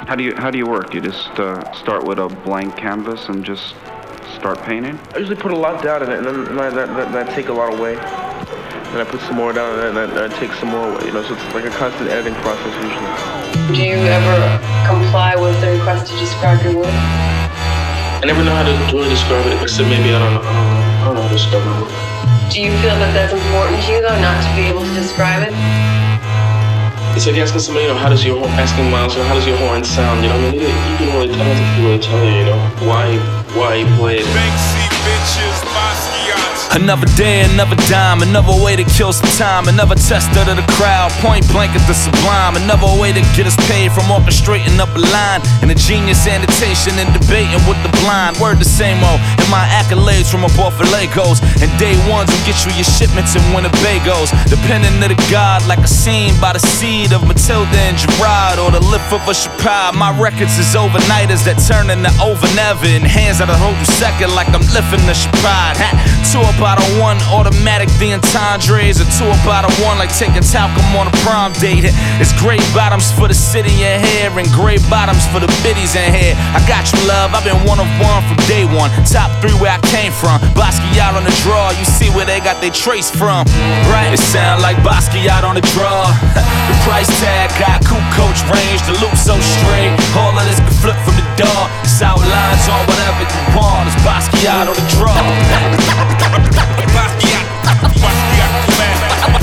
How do you work? You just start with a blank canvas and just start painting? I usually put a lot down in it, and then I take a lot away. And I put some more down, and then I take some more away. So it's like a constant editing process usually. Do you ever comply with the request to describe your work? I never know how to really describe it, except maybe I don't know how to describe my work. Do you feel that that's important to you, though, not to be able to describe it? It's like asking somebody, asking Miles, how does your horn sound? You can really tell. I don't think you really tell you, why you play it. Banksy bitches, Basquiat's. Another day, another dime, another way to kill some time, another test of the crowd, point blank at the sublime, another way to get us paid from orchestrating up a line, and a genius annotation and debating with the blind. Word the same old, and my accolades from up off of Legos, and day ones will get you your shipments and Winnebagos, depending to the god, like a scene by the seed of Matilda and Gerard, or the lift of a Chapard. My records is overnighters that turn into over never, and hands that'll hold you second like I'm lifting the Chapard. Two about a one, automatic the entendres, or two about a one, like taking talcum on a prom date. It's gray bottoms for the city in here, and gray bottoms for the biddies in here. I got you, love, I've been one of one from day one. Top three where I came from, Basquiat on the draw, you see where they got their trace from, right? It sound like Basquiat on the draw. The price tag got coupe coach range, the loop so straight, all of this can flip from the door. It's outlines on whatever you want, it's Basquiat on the draw. Basquiat, man.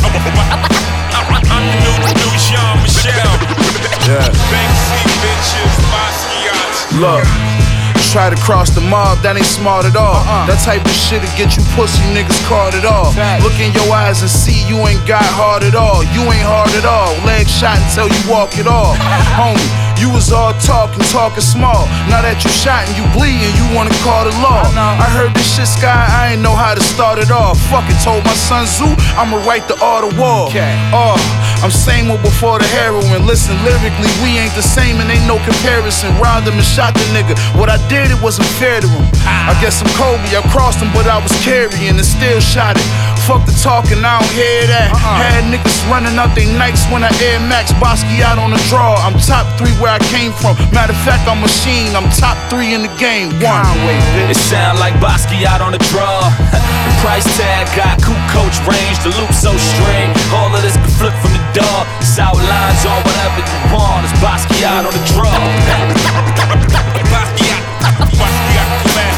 I'm the new Jean-Michel. Yeah. Banksy bitches, Basquiat's. Look, try to cross the mob, that ain't smart at all. That type of shit'll get you pussy niggas caught at all. Look in your eyes and see you ain't got hard at all. You ain't hard at all. Leg shot until you walk it off. Homie, you was all talking small. Now that you shot and you bleeding, you wanna call the law. I heard this shit, Sky, I ain't know how to start it off. Fuck it, told my son Zoo, I'ma write the art of war. I'm same old before the heroin. Listen, lyrically, we ain't the same and ain't no comparison. Robbed him and shot the nigga. What I did, it wasn't fair to him. I guess I'm Kobe, I crossed him, but I was carrying and still shot it. Fuck the talking, I don't hear that. Had niggas running out they Nikes when I Air Max Basquiat on the draw. I'm top three where I came from. Matter of fact, I'm machine. I'm top three in the game. One way, bitch. It sound like Basquiat on the draw. The price tag got coupe coach range, the loop so straight, all of this can flip from the door. It's outlines on whatever you want, it's Basquiat on the draw. Basquiat, man.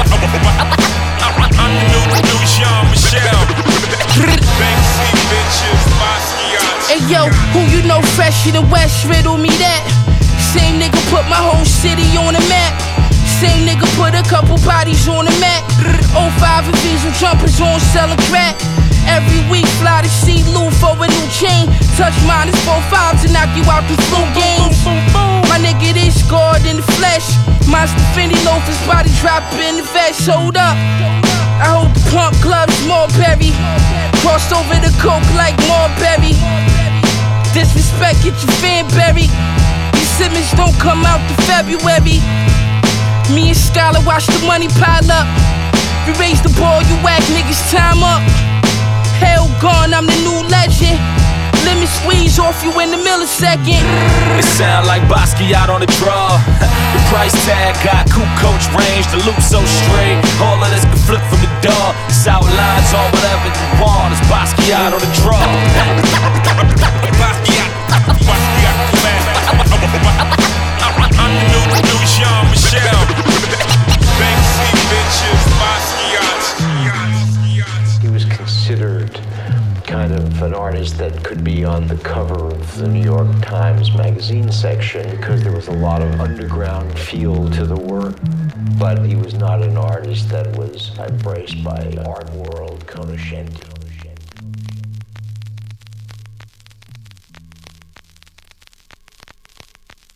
I'm the new Jean-Michel. Banksy bitches, Basquiat's. Hey yo, who you know fresher than West? Riddle me that. Same nigga put my whole city on the map. Same nigga put a couple bodies on the mat. 05 and Diesel jumpers on selling crack. Every week fly to see Lou for a new chain. Touch mine is 4-5 to knock you out the flu games. My nigga this God in the flesh. Monster Fendi loafers body drop in the vest. Hold up, I hold the pump gloves Marbury. Crossed over the coke like Marbury. Disrespect, get your fan buried. These Simmons don't come out to February. Me and Skylar watch the money pile up. We raise the ball, you whack niggas time up. Hell gone, I'm the new legend. Lemon squeeze off you in the millisecond. It sound like Basquiat on the draw. The price tag got coupe coach range, the loop so straight, all of this can flip from the door. It's outlines on whatever you want, it's Basquiat on the draw. Basquiat, man. I'm the new Jean-Michel. Banksy bitches, Basquiat's. He was considered kind of an artist that could be on the cover of the New York Times magazine section because there was a lot of underground feel to the work. But he was not an artist that was embraced by art world conoscenti.